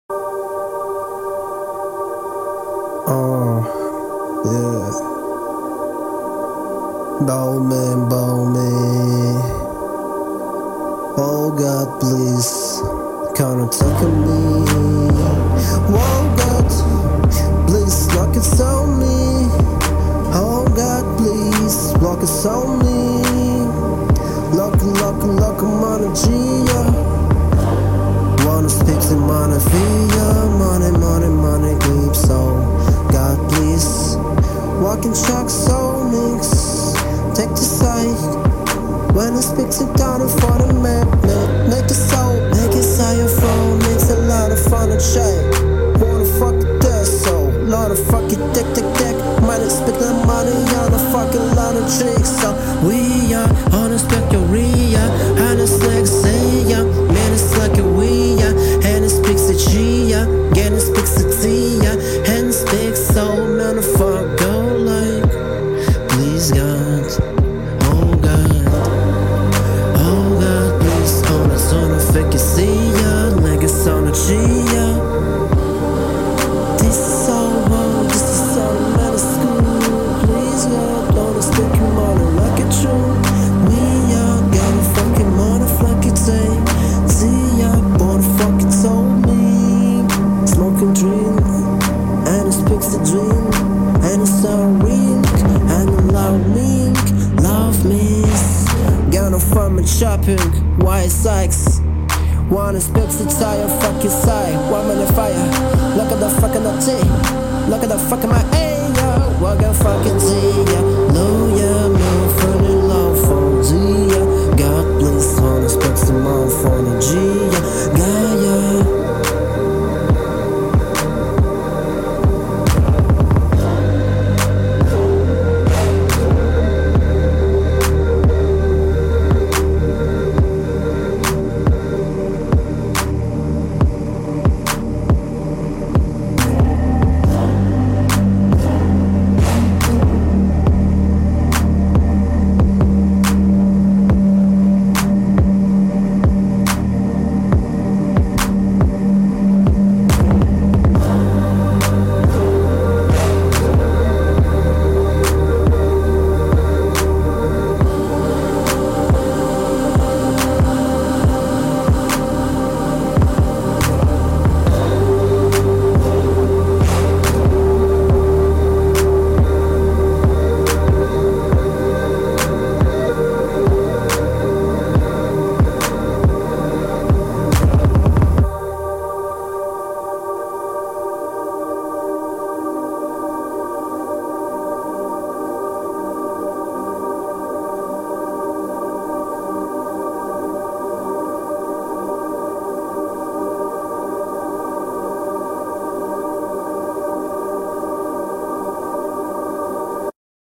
Yeah. Bowman, Bowman. Oh God, please, come take me. Oh God, please, lock it on me. Oh God, please, lock it on me. Lock, money, Gia. Wanna speak to money, via money, keep so. God, please, walking truck, so mix. Take the side. When I speak to down for the map, make it so your phone makes a lot of fun and shit. Wanna fuck it there, so lot of fucking dick. Might spit the money on a fucking lot of chicks. So we are on a spectaria, and it's like say ya, man, it's like a we ya, and it speaks to Gia, again it speaks to Tia, and it speaks so man, fuck go like, please God, oh God. Oh God, please, on a son of fake see ya, like a son of Gia. This is so wrong, this is so out of school. Please God, don't speak your money like a true. Me, I got a fucking money like it say. See ya, born fucking told me. Smoking dream, and it speaks the dream. And it's so weak, and it love me. Gonna from a shopping, white sykes. Wanna speak to tire fucking side. 1 minute fire. Look at the fucking tea. Look at the fucking my A, yo. What the fucking tea, yeah. Low, yeah, man, for the love for G, yeah. God please, wanna speak to my phone, G, yeah. God,